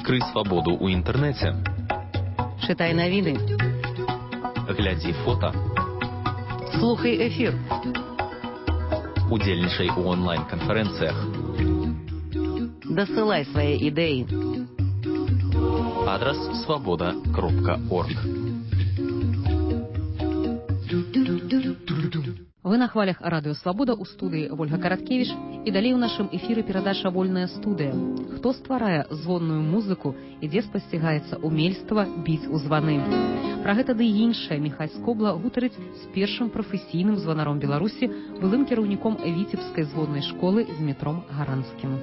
Адкрый свабоду ў інтэрнэце. Чытай навіны. Глядзі фота. Слухай эфір. Удзельнічай у онлайн-канферэнцыях. Дасылай свае ідэі. Адрас свабода.орг. Вы на хвалях Радыё Свабода, у студыі Вольга Караткевіч, і далей у нашым эфіры перадача «Вольная студыя». Хто стварае звонную музыку і дзе спасцігаецца умельства біць у званы? Пра гэта ды іншае Міхась Скобла гутарыць з першым прафесійным званаром Беларусі, былым кіраўніком Віцебскай звоннай школы Змітром Гаранскім.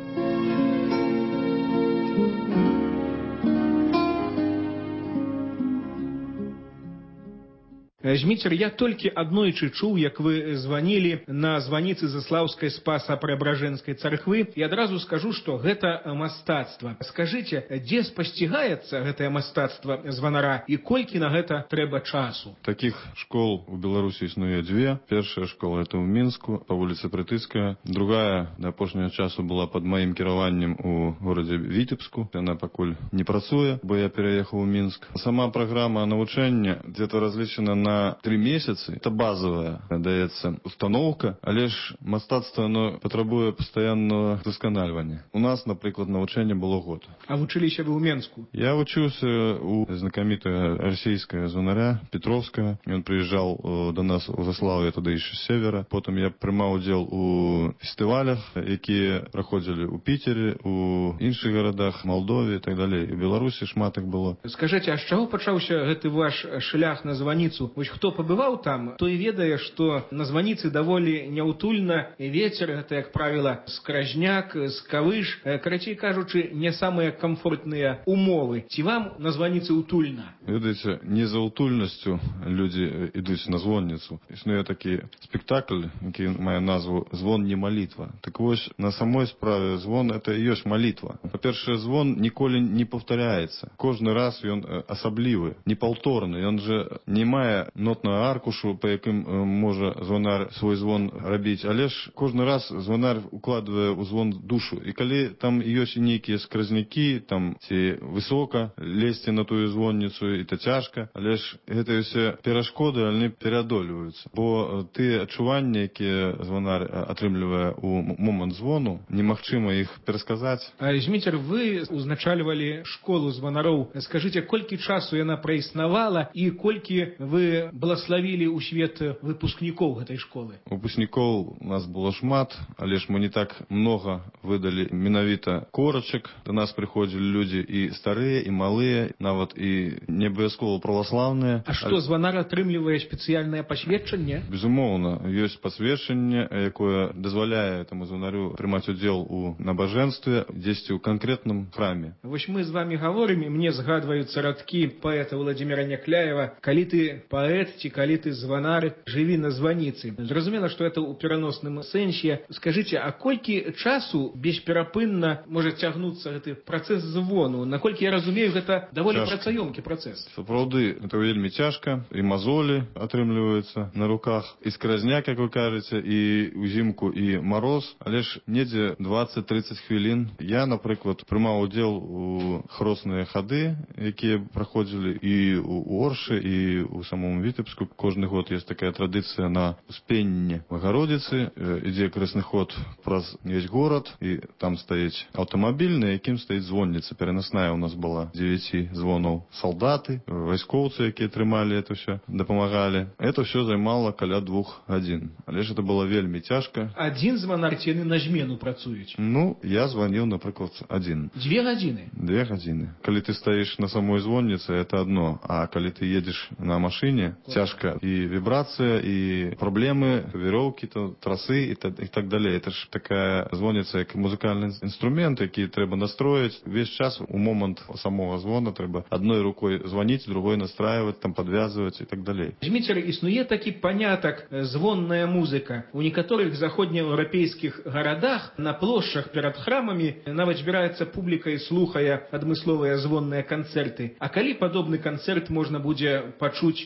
Зміцер, я толькі аднойчы чуў, як вы званілі на званіцы Заслаўскай Спаса-Преабражэнскай царквы, і адразу скажу, што гэта мастацтва. Скажыце, дзе спасцігаецца гэтае мастацтва званара і колькі на гэта трэба часу? Такіх школ у Беларусі існуе дзве. Першая школа это ў Мінску, па вуліцы Прытыцкая. Другая да апошняга часу была пад маім кіраваннем у горадзе Віцебску. Яна пакуль не працуе, бо я пераехаў у Мінск. Сама праграма навучання где-то разлічана на 3 месяцы. Это базовая, даецца установка, але ж мастацтва оно патрабуе пастаянного досканальвання. У нас, напрыклад, навучанне было год. А вучыліся вы ў Менску? Я вучыўся у знакамітага расійскага званаря Петровскага. Ён прыязджаў до нас у Заслаўе, тады яшчэ з севера. Потым я прымаў удзел у фестывалях, якія праходзілі ў Піцері, у іншых гарадах, Малдове і так далей. У Беларусі шмат іх было. Скажыце, а з чаго пачаўся гэты ваш шлях на званіцу? Хто пабываў там, той ведае, што на званіцы даволі няўтульна, вецер, гэта, як правіла, скразняк, скавыш, карацей кажучы, не самыя камфортныя умовы. Ці вам на званіцы ўтульна? Ведаеце, не за ўтульнасцю людзі ідуць на звонніцу. Існуе такі спектакль, які мае назву «Звон не малітва». Так вось, на самой справе звон это і ёсць малітва. Па-першае, звон ніколі не паўтаряецца. Кожны раз ён асаблівы, непаўторны. Ён жа не мае нотную аркушу, па якым можа звонар свой звон рабіць, але ж кожны раз звонар укладвае ў звон душу. І калі там ёсць нейкія скразнякі, там ці высока лезці на тую звонніцу, і то цяжка, але ж гэтыя ўсе перашкоды, яны пераадольваюцца. Бо тыя адчуванні, якія звонар атрымлівае ў момант звону, немагчыма іх перасказаць. Зміцер, вы узначальвалі школу званароў. Скажыце, колькі часу яна праіснавала і колькі вы благословили у свет выпускнікоў гэтай школы? Выпускнікоў у нас было шмат, але ж мы не так много выдалі менавіта корачак. До нас прыходзілі людзі і старыя, і малыя, нават і не абавязкова праваслаўныя. А што, званар атрымлівае спецыяльнае пасведчанне? Безумоўна, ёсць пасведчанне, якое дазваляе таму званарю прымаць удзел у набажэнстве дзесьці ў канкрэтным храме. Вось мы з вами гаворым, і мне згадваюцца радкі паэта Владзіміра Някляева: «Калі ты паэт, ці калі ты званар, жыві на званіцы». Зразумела, што это ў пераносным сэнсе. Скажыце, а колькі часу бесперапынна можа цягнуцца гэты працэс звону? Наколькі я разумею, гэта даволі працаёмкі працэс. Сапраўды, это вельмі цяжка. І мазолі атрымліваюцца на руках, і скразняк, як вы кажаце, і ўзімку, і мароз. Але ж недзе 20-30 хвілін. Я, напрыклад, прымаў удзел у хросныя хады, якія праходзілі і ў Оршы, і ў самому Віцебску. Кожны год есть такая традыцыя на Успенне Богородицы. Ідзе красны ход праз весь горад, і там стаіць аўтамабіль, на якім стаіць звонніца. Пераносная у нас была 9 звонаў. Салдаты, вайскоўцы, якія трымалі это все, дапамагалі. Это все займала каля 2 гадзін. Але ж это было вельмі цяжка. Адзін званар ці яны на змену працуюць? Ну, я званіў, напрыклад, адзін. 2 гадзіны? 2 гадзіны. Калі ты стаіш на самой звонніцы, это одно. А калі ты едзеш на машине, цяжка і вібрацыя, і праблемы, вероўкі, трасы і так далей. Это ж такая звонніца, як музыкальны інструмент, які трэба настроіць. Весь час у момант самого звона трэба адной рукой званіць, другой настраивать, там подвязывать і так далей. Зміцер, існуе такі панятак звонная музыка. У некаторых заходнееўрапейскіх гарадах на плошчах перад храмамі нават збіраецца публіка і слухае адмысловыя звонныя канцэрты. А калі падобны канцэрт можна будзе пачуць у Беларусі?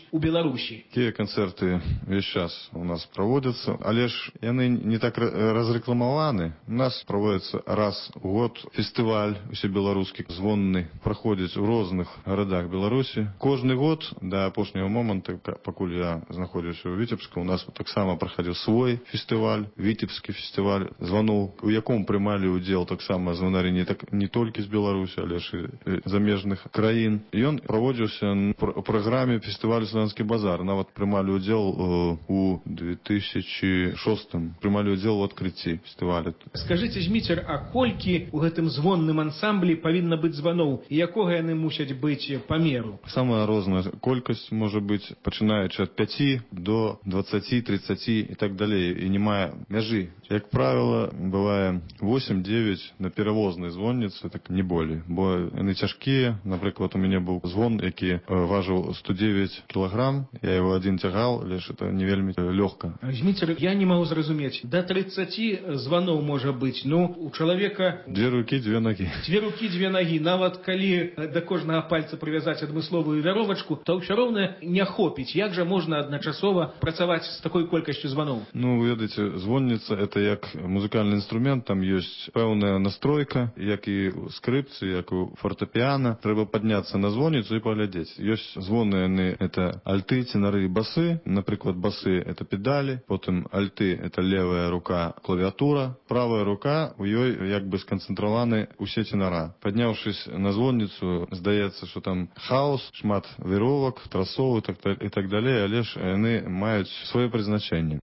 Беларусі. Такие концерты весь час у нас проводятся, але ж яны не так разрекламованы. У нас проводится раз в год фестиваль усебеларускі звонны, проходит в розных городах Беларусі. Кожны год до апошняга момента, пакуль я знаходжуся ў Віцебску, у нас таксама праходзіў свой фестиваль, Віцебскі фестиваль званоў, у яком прымалі удзел таксама звонары не толькі з Беларусі, але ж і замежных краін. Ён праводзіўся ў праграме фестивалю «Славянскі базар». Нават прымалі удзел у 2006 прымалі удзел у адкрыцці фестиваля. Скажыце, Зміцер, а колькі ў гэтым звонным ансамблі павінна быць званоў і якога яны мусяць быць памеру? Самая розная колькасць можа быць, пачынаючы ад 5 до 20, 30 і так далей, і не мае мяжы. Як правіла, бывае 8-9 на перавознай звонніцы, так не болей, бо яны цяжкія. Напрыклад, у мяне быў звон, які важыў 109 кілаграм, я его один цягал, але ж это не вельмі лёгка. Зміцер, я не магу зразумець, да 30 званоў можа быць, ну, у чалавека... 2 рукі, 2 нагі. 2 рукі, 2 нагі. Нават калі да кожнага пальца прывязаць адмысловую вяровачку, то ўсё роўна не хопіць. Як жа можна адначасова працаваць з такой колькасцю званоў? Ну, вы ведаеце, звонніца — это як музыкальны інструмент, там ёсць пэўная настройка, як і ў скрыпцы, як у фортэпіана. Трэба падняцца на звонніцу і паглядзець. Ёсць звоны, яны — это альты, тенары і басы. Напрыклад, басы — это педалі, потым альты — это левая рука, клавіатура, правая рука, у ёй як бы сканцэнтраваны усе тенара. Падняўшись на звонніцу, здаецца, што там хаос, шмат віровак, трасоў і так далей, але ж яны маюць сваё прызначэнне.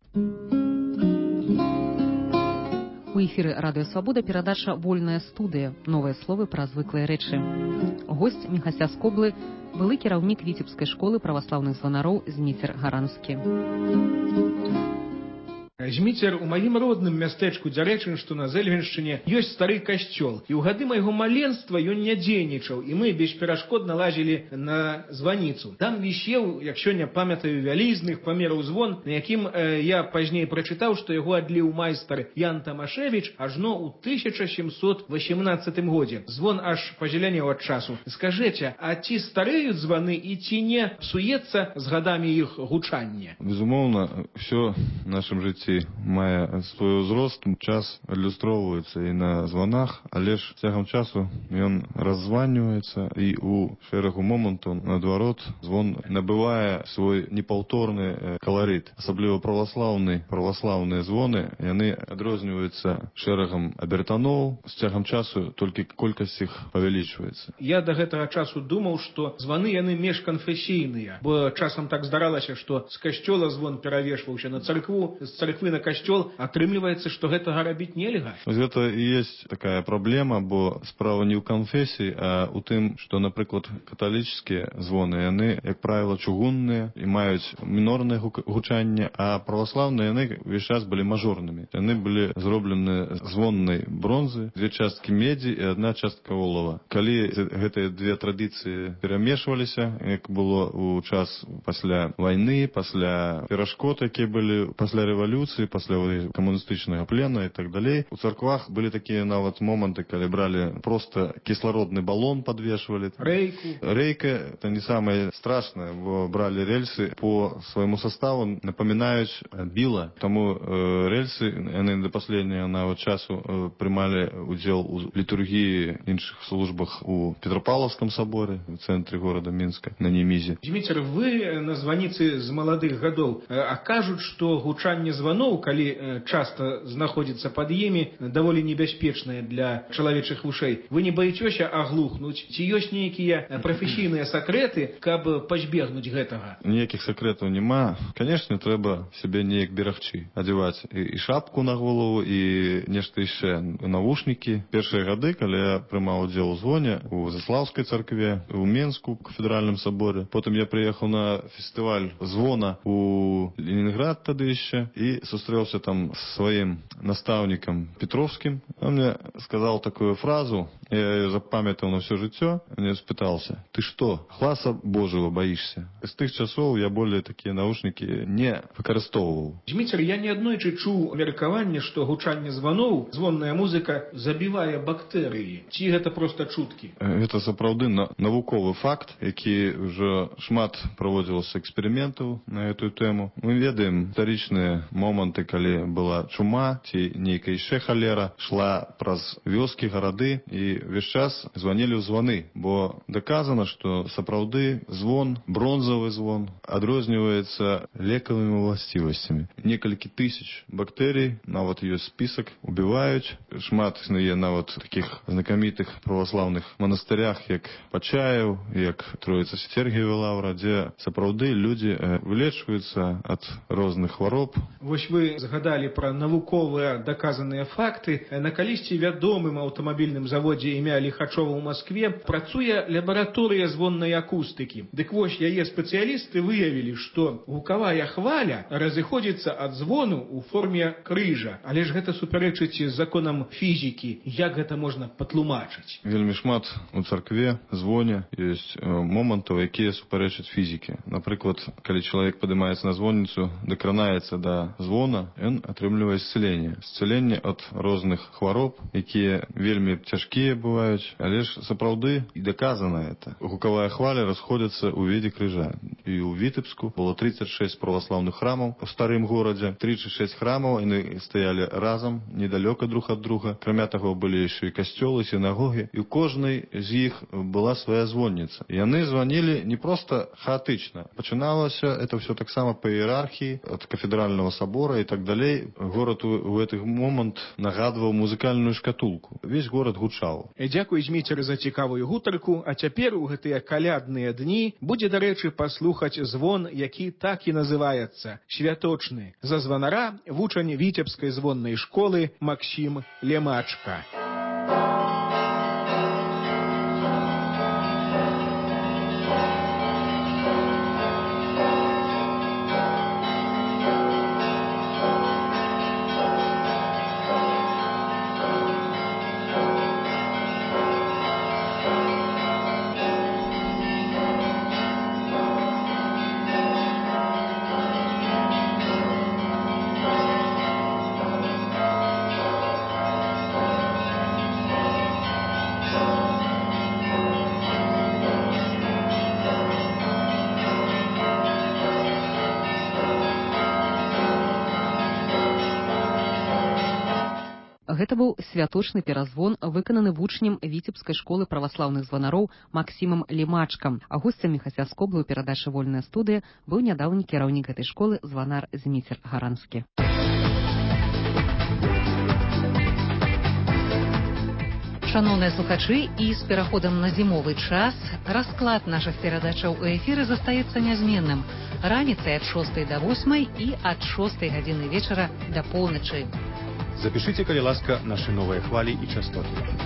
У эфіры Радыё Свабода перадача «Вольная студыя». Новыя словы пра звыклыя рэчы. Госць Міхася з Коблы, былы кіраўнік Віцебскай школы праваслаўных званароў Зміцер Гаранскі. Зміцер, у маім родным мястэчку Дзярэчын, што на Зэльвеншчыне, ёсць стары касцёл. І ў гады майго маленства ён не дзейнічаў, і мы бесперашкодна лазілі на званіцу. Там вісеў, як сёння памятаю, вялізных памераў звон, на якім я пазней прачытаў, што яго адліў майстар Ян Тамашевіч ажно ў 1718 годзе. Звон аж пазелянеў ад часу. Скажыце, а ці стареюць званы і ці не псуецца з гадамі іх гучанне? Безумоўна, ўсё в нашым жыцці мае свой узрост, час адлюстроўваецца і на званах, але ж цягам часу ён раззваньваецца, і ў шэрагу момантаў, наадварот, звон набывае свой непаўторны каларыт. Асабліва праваслаўныя звоны, яны адрозніваюцца шэрагам абертаноў, з цягам часу толькі колькасць іх павялічваецца. Я да гэтага часу думаў, што званы яны межканфесійныя, бо часам так здаралася, што з касцёла звон перавешваўся на царкву, з царквы на касцёл, атрымліваецца, што гэтага рабіць нельга. Гэта і ёсць такая праблема, бо справа не ў канфесіі, а ў тым, што, напрыклад, каталіцкія звоны, яны, як правіла, чугунныя і маюць мінорнае гучанне, а праваслаўныя яны ўвесь час былі мажорнымі. Яны былі зроблены звоннай бронзы, 2 часткі медзі і 1 частка олава. Калі гэтыя 2 традыцыі перамешваліся, як было ў час пасля вайны, пасля перашкод, якія былі пасля рэвалюцыі, пасля камуністычнага плена і так далей. У царквах былі такія нават моманты, калі бралі просто кіслародны балон, падвешвалі. Рэйка — это не самае страшнае, бо бралі рельсы по свайму составу, напамінаюць біла. Таму рельсы, яны да паследняга нават часу прымалі удзел у літургіі, іншых службах у Петропавлаўскім саборы, у цэнтры горада Мінска, на Немізе. Зміцер, вы на званіцы з маладых гадоў, а кажуць, што гучанне званоў, калі часта знаходзіцца пад імі, даволі небяспечнае для чалавечых вушэй. Вы не баіцёся аглухнуць? Ці ёсць нейкія прафесійныя сакрэты, каб пазбегнуць гэтага? Ніякіх сакрэтаў няма. Канешне, трэба сябе неяк берагчы. Адзяваць і шапку на голову, і нешта яшчэ, навушнікі. Першыя гады, калі я прымаў удзел у звоне у Заслаўскай царкве, у Менску, у кафедральным саборы. Потым я прыехаў на фестываль звона у Ленінград тады яшчэ, і и сустрелся там с своим наставником Петровским. Он мне сказал такую фразу, я ее запам'ятал на все життя. Он спытался: ты что, гласа Божьего боишься? С тых часов я более такие наушники не выкарыстоўваў. Дміцер, я неаднойчы чуў меркаванне, што гучанне званоў, звонная музыка забівае бактэрыі. Ці гэта проста чуткі? Гэта сапраўды навуковы факт, які ўжо шмат праводзілася эксперыментаў на эту тэму. Мы ведаем гістарычныя моманты, калі была чума ці нейкая яшчэ халера, шла праз вёскі, гарады, і ўвесь час званілі ў званы, бо даказана, што сапраўды звон, бронзавы звон, адрозніваецца лекавымі ўласцівасцямі. Некалькі тысяч бактэрый, нават ёсць спісак, убіваюць. Шмат існуе нават такіх знакамітых праваслаўных манастырях, як Пачаеў, як Троіца Сергіева лаўра, дзе сапраўды людзі вылечваюцца ад розных хвароб. Вось вы згадалі пра навуковыя даказаныя факты. На калісьці вядомым аўтамабільным заводзе імя Ліхачова ў Маскве працуе лабараторыя звоннай акустыкі. Дык вось яе спецыялісты выявілі, што гукавая хваля разыходзіцца ад звону ў форме крыжа. Але ж гэта супярэчыць законам фізікі. Як гэта можна патлумачыць? Вельмі шмат у царкве, звоне ёсць момантаў, якія супярэчаць фізікі. Напрыклад, калі чалавек падымаецца на звонніцу, дакранаецца да звона, ён атрымлівае исцеленне. Исцеленне ад розных хвароб, якія вельмі цяжкія бываюць, але ж сапраўды і даказана это. Гукавая хваля расходзіцца ў виде крыжа. І ў Вітэбску было 36 праваслаўных храмаў у старым горадзе. 36 храмаў, яны стаялі разам, недалёка друг ад друга. Акрамя таго, былі яшчэ і касцёлы, сінагогі, і ў кожнай з іх была свая звонніца. Яны званілі не проста хаатычна. Пачыналася это все таксама па іерархіі, ад кафедральнага сабора і так далей. Горад у гэты момант нагадваў музыкальную шкатулку. Весь горад гучаў. Дзякуй, Зміцер, за цікавую гутарку. А цяпер у гэтыя калядныя дні будзе, дарэчы, паслухаць звон, які так і называецца — святочны. За званара вучань Віцебскай звоннай школы Максім Лемачка. Гэта быў святочны перазвон, выкананы вучнем Віцебскай школы праваслаўных званароў Максімам Лемачкам. А госцем Міхася Скобла ў перадачы «Вольная студыя» быў нядаўні кіраўнік гэтай школы званар Зміцер Гаранскі. Шановныя слухачы, і з пераходам на зімовы час расклад нашых перадачаў у эфіры застаецца нязменным. Раніцай ад 6 до 8 і ад 6 гадзіны вечара да поўначы. Запишите, калі ласка, наши новые хвали и частоты.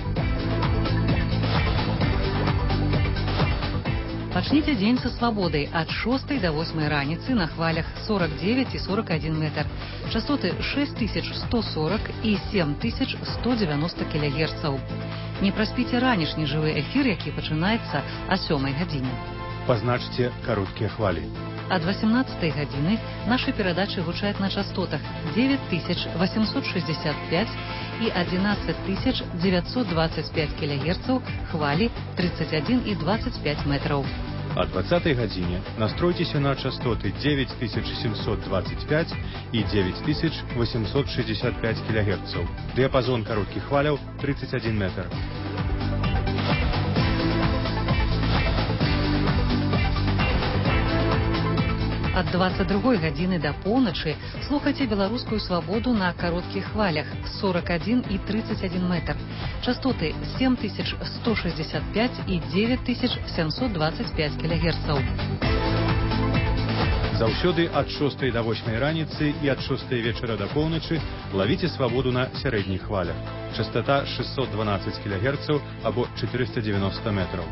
Пачніце дзень са свабодай ад 6 до 8 раніцы на хвалях 49 і 41 метр. Частоты 6140 і 7190 кГц. Не праспіце ранішні жывы эфір, які пачынаецца о 7 гадзіне. Пазначце кароткія хвалі. Ад 18 гадзіны нашы перадачы гучаць на частотах 9865 і 11925 кГц, хвалі 31 і 25 метраў. О 20 гадзіне настройцеся на частоты 9725 і 9865 кГц. Дыяпазон кароткіх хваляў 31 метр. Ад 22 гадзіны да поўначы слухайце беларускую свабоду на кароткіх хвалях 41 і 31 метр. Частоты 7165 і 9725 кГц. Заўсёды ад 6 до 8 раніцы і ад 6 вечара да поўначы лавіце свабоду на сярэдніх хвалях. Частота 612 кГц або 490 метров.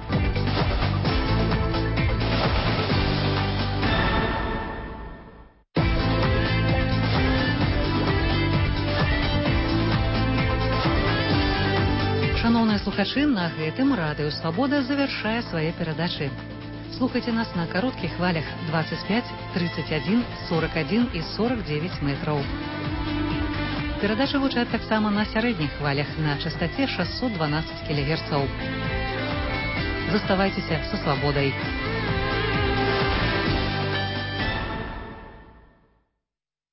Радыёслухачы, на гэтым Радыё Свабода завяршае свае перадачы. Слухайце нас на кароткіх хвалях 25, 31, 41 і 49 метраў. Перадачы гучаць таксама на сярэдніх хвалях на частаце 612 кГц. Заставайцеся са свабодай.